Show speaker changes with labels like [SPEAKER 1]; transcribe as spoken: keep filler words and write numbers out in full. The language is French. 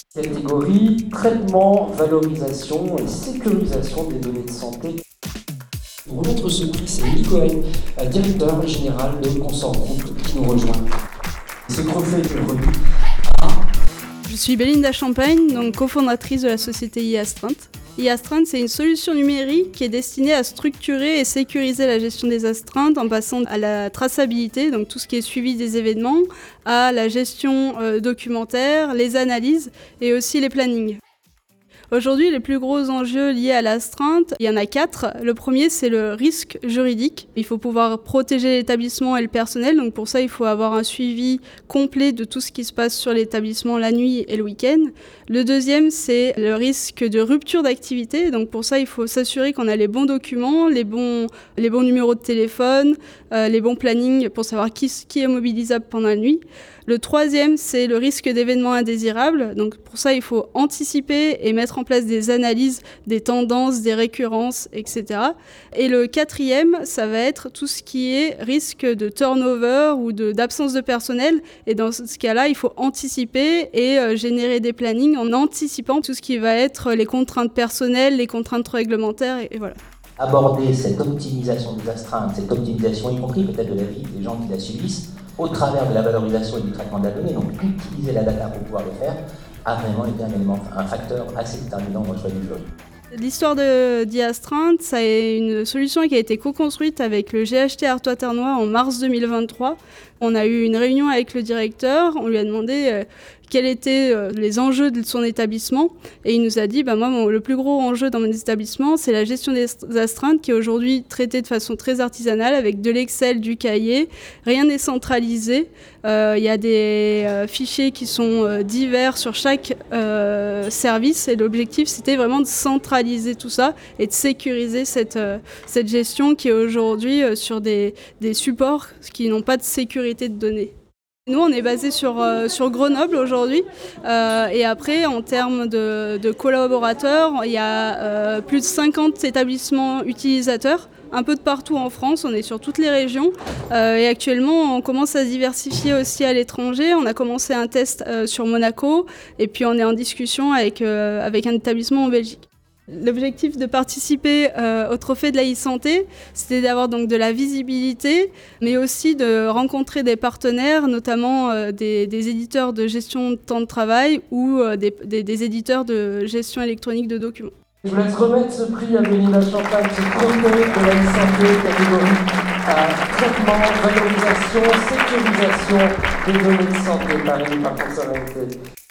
[SPEAKER 1] Catégorie traitement, valorisation et sécurisation des données de santé.
[SPEAKER 2] Pour remettre ce prix, c'est Élie Cohen, directeur général de Consort Group, qui nous rejoint. Ce trophée est remis à...
[SPEAKER 3] Je suis Belinda Champagne, donc cofondatrice de la société e-Astreinte. e-Astreinte, c'est une solution numérique qui est destinée à structurer et sécuriser la gestion des astreintes en passant à la traçabilité, donc tout ce qui est suivi des événements, à la gestion euh, documentaire, les analyses et aussi les plannings. Aujourd'hui, les plus gros enjeux liés à l'astreinte, il y en a quatre. Le premier, c'est le risque juridique. Il faut pouvoir protéger l'établissement et le personnel. Donc pour ça, il faut avoir un suivi complet de tout ce qui se passe sur l'établissement la nuit et le week-end. Le deuxième, c'est le risque de rupture d'activité. Donc pour ça, il faut s'assurer qu'on a les bons documents, les bons, les bons numéros de téléphone, euh, les bons plannings pour savoir qui, qui est mobilisable pendant la nuit. Le troisième, c'est le risque d'événements indésirables. Donc pour ça, il faut anticiper et mettre en place des analyses, des tendances, des récurrences, et cetera. Et le quatrième, ça va être tout ce qui est risque de turnover ou de, d'absence de personnel. Et dans ce cas-là, il faut anticiper et euh, générer des plannings en anticipant tout ce qui va être les contraintes personnelles, les contraintes réglementaires, et, et voilà.
[SPEAKER 4] Aborder cette optimisation des astreintes, cette optimisation y compris peut-être de la vie des gens qui la subissent, au travers de la valorisation et du traitement de la donnée, donc utiliser la data pour pouvoir le faire, a vraiment été un élément, un facteur assez déterminant dans le choix du jury.
[SPEAKER 3] L'histoire de d'e-Astreinte, c'est une solution qui a été co-construite avec le G H T Artois Ternois en mars deux mille vingt-trois. On a eu une réunion avec le directeur, on lui a demandé euh, quels étaient euh, les enjeux de son établissement et il nous a dit bah, moi mon, le plus gros enjeu dans mon établissement c'est la gestion des astreintes qui est aujourd'hui traitée de façon très artisanale avec de l'Excel, du cahier, rien n'est centralisé, il euh, y a des euh, fichiers qui sont euh, divers sur chaque euh, service et l'objectif c'était vraiment de centraliser tout ça et de sécuriser cette, euh, cette gestion qui est aujourd'hui euh, sur des, des supports qui n'ont pas de sécurité de données. Nous, on est basé sur, euh, sur Grenoble aujourd'hui euh, et après, en termes de, de collaborateurs, il y a euh, plus de cinquante établissements utilisateurs, un peu de partout en France, on est sur toutes les régions euh, et actuellement, on commence à se diversifier aussi à l'étranger. On a commencé un test euh, sur Monaco et puis on est en discussion avec, euh, avec un établissement en Belgique. L'objectif de participer euh, au trophée de la e-santé, c'était d'avoir donc de la visibilité, mais aussi de rencontrer des partenaires, notamment euh, des, des éditeurs de gestion de temps de travail ou euh, des, des, des éditeurs de gestion électronique de documents.
[SPEAKER 1] Je vous laisse remettre ce prix à Belinda Champagne, ce trophée de la e-santé, catégorie à traitement, valorisation, sécurisation des données de santé par une par